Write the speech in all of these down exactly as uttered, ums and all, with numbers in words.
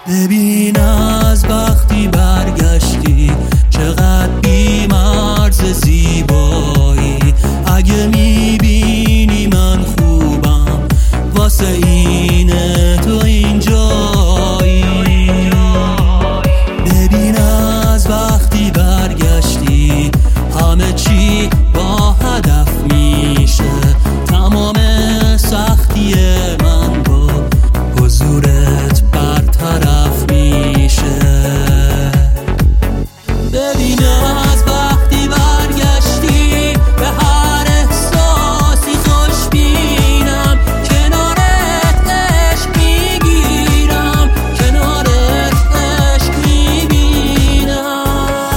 ببین از وقتی برگشتی چقدر بی‌مرز زیبایی. اگه میبینی من خوبم واسه اینه تو اینجایی. ببین از وقتی برگشتی همه چی با هدف میشه. تمام سختی من با حضورت برطرف میشه. ببین از وقتی برگشتی به هر احساسی خوش بینم. کنارت عشق میگیرم، کنارت عشق میبینم.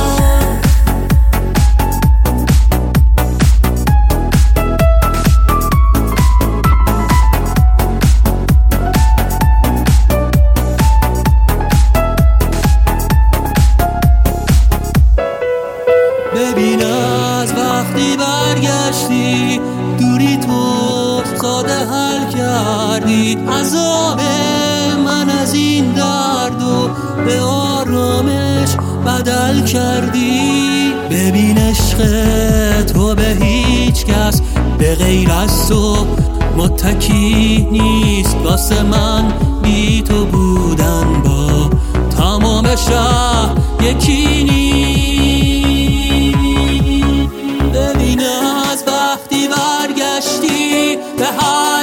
ببین از وقتی برگشتی دوری تو ساده حل کردی. عذاب من از این درد و به آرامش بدل کردی. ببین عشق تو به هیچ کس به غیر از تو متکی نیست. واسه من بی تو بودن با تمام شهر یکی نیست. ببین از وقتی برگشتی به هر